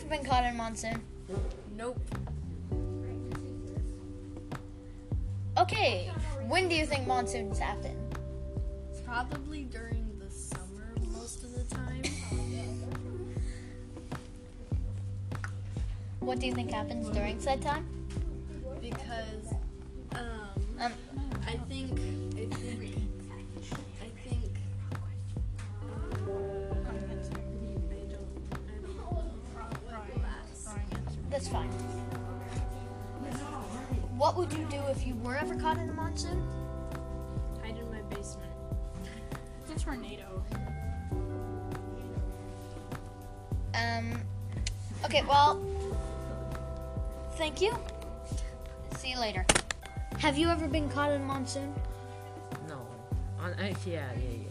been caught in monsoon? Nope. Okay, when do you think monsoons happen? Probably during the summer most of the time. What do you think happens during said time? Because I think I don't That's fine. What would you do if you were ever caught in a monsoon? hide in my basement. It's a tornado. Okay, well, thank you. See you later. Have you ever been caught in a monsoon? No. Yeah.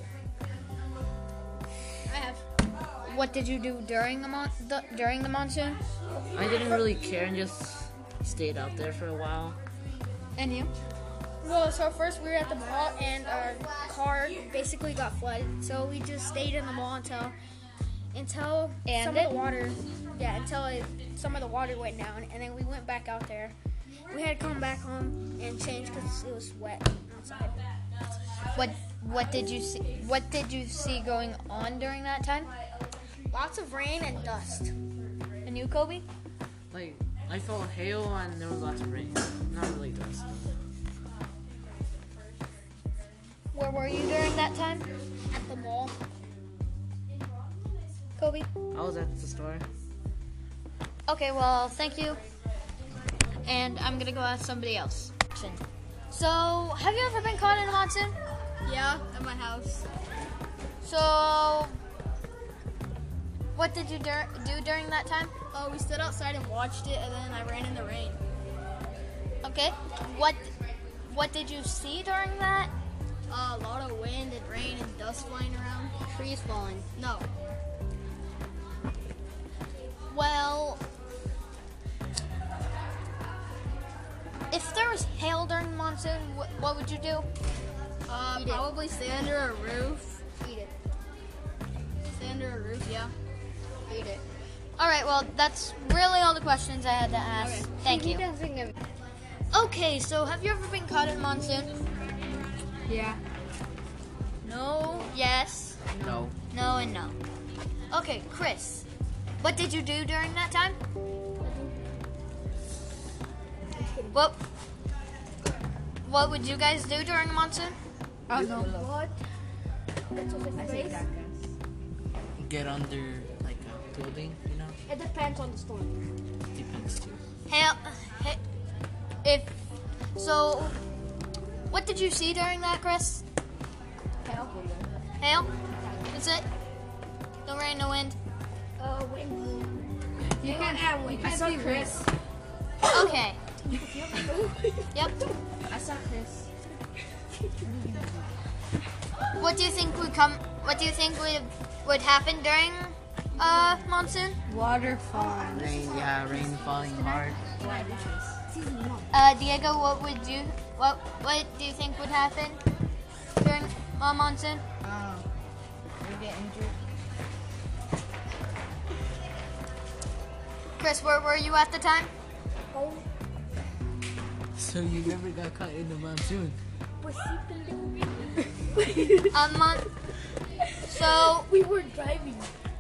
I have. What did you do during during the monsoon? I didn't really care and just stayed out there for a while. And you? Well, so first we were at the mall and our car basically got flooded. So we just stayed in the mall until some of the water went down, and then we went back out there. We had to come back home and change because it was wet outside. What did you see? What did you see going on during that time? Lots of rain and dust. And you, Kobe? Like, I felt hail and there was lots of rain. Not really dust. Where were you during that time? At the mall. Kobe? I was at the store. Okay, well, thank you. And I'm gonna go ask somebody else. So, have you ever been caught in a monsoon? Yeah, at my house. So, what did you do during that time? Oh, we stood outside and watched it, and then I ran in the rain. Okay. What did you see during that? A lot of wind and rain and dust flying around. Trees falling. No. Well, if there was hail during the monsoon, what would you do? Eat it. Probably stay under a roof. Eat it. Stay under a roof, yeah. Eat it. All right. Well, that's really all the questions I had to ask. Okay. Thank you. Okay. So, have you ever been caught in a monsoon? Yeah. No. Yes. No. No and no. Okay, Chris. What did you do during that time? What would you guys do during a monsoon? I don't know. What? Get under, like, a building, you know? It depends on the storm. Depends, too. What did you see during that, Chris? Hail? That's it? No rain, no wind? Wind. You can have wind. I saw Chris. Okay. Yep. I saw Chris. What do you think would happen during monsoon? Waterfall. Rain falling hard. Diego, what do you think would happen during monsoon? We get injured. Chris, where were you at the time? So you never got caught in the monsoon? So We were driving.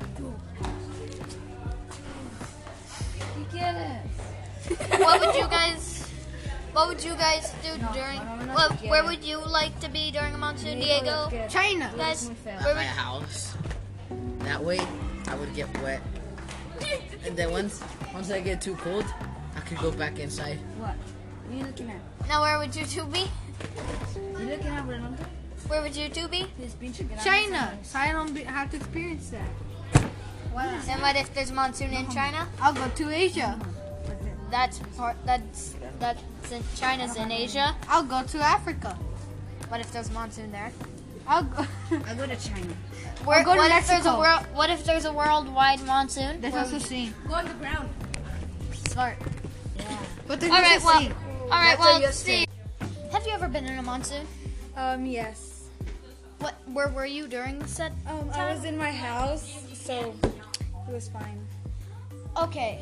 You get it. what would you guys do during? Where would you like to be during a monsoon, Diego? China. Guys, At where my would, house. That way, I would get wet. And then once I get too cold, I could go back inside. What? What are you looking at? now where would you two be? You looking at Ronaldo? Where would you two be? China. So I don't have to experience that. And what if there's monsoon in China? I'll go to Asia. That's in China's in Asia. I'll go to Africa. What if there's monsoon there? I'll go to China. Where, go to what if there's a Mexico. what if there's a worldwide monsoon? There's also sea. Go on the ground. Smart. But there's All right, also well, sea. all right, That's well, a see. Have you ever been in a monsoon? Yes. Where were you during the set? I was in my house, so it was fine. Okay,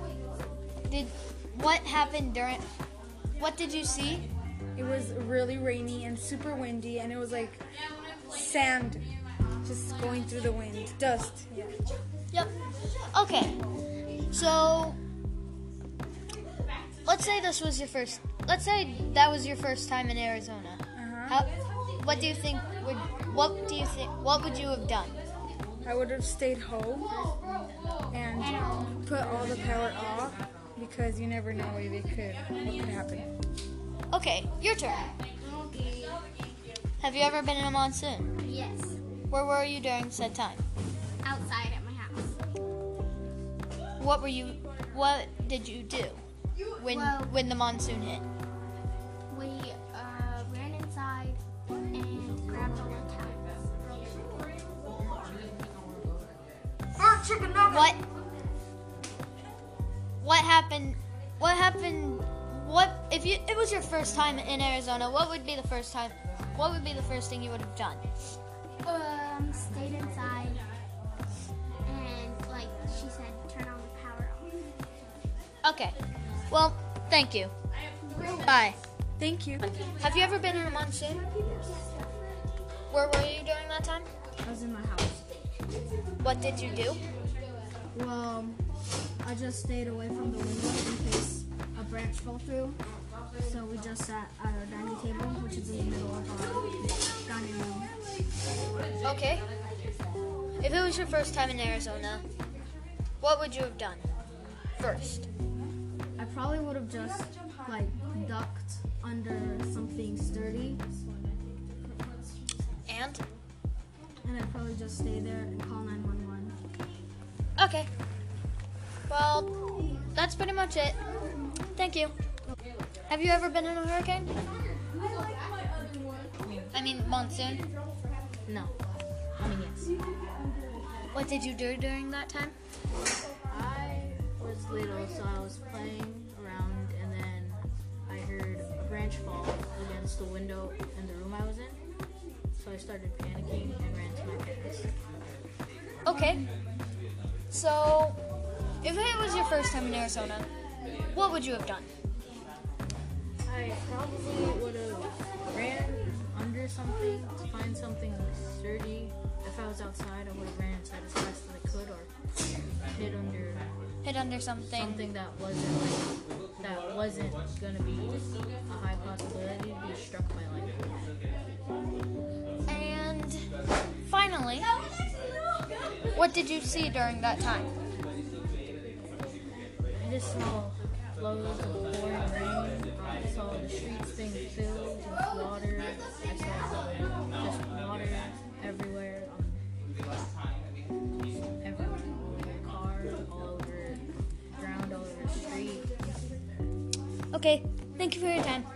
what happened during, what did you see? It was really rainy and super windy, and it was like sand just going through the wind. Dust. Yeah. Yep. Okay. So, let's say that was your first time in Arizona. Uh-huh. What would you have done? I would have stayed home and put all the power off because you never know what could happen. Okay, your turn. Have you ever been in a monsoon? Yes. Where were you during said time? Outside at my house. What did you do when the monsoon hit? We ran inside and grabbed all the towels. What happened? What if it was your first time in Arizona? What would be the first thing you would have done? Stayed inside and, like she said, turn on the power off. Okay. Well, thank you. Bye. Thank you. Have you ever been in a monsoon? Where were you during that time? I was in my house. What did you do? Well, I just stayed away from the window in case a branch fell through. So we just sat at our dining table, which is in the middle of our dining room. Okay. If it was your first time in Arizona, what would you have done first? I probably would have just ducked under something sturdy, And? and I'd probably just stay there and call 911. Okay. Well, that's pretty much it. Thank you. Have you ever been in a hurricane? I mean, monsoon. No. I mean, yes. What did you do during that time? I was little, so I was playing around, and then I heard a branch fall against the window in the room I was in. So I started panicking and ran to my parents. Okay. So, if it was your first time in Arizona, what would you have done? I probably would have ran under something to find something sturdy. If I was outside, I would have ran inside as fast as I could, or Hid under something. that wasn't gonna be a high possibility to be struck by lightning. And finally, what did you see during that time? I just saw flows of pouring rain. I saw the streets being filled with water. I saw just water everywhere. Everywhere. Cars all over, ground all over the street. Okay, thank you for your time.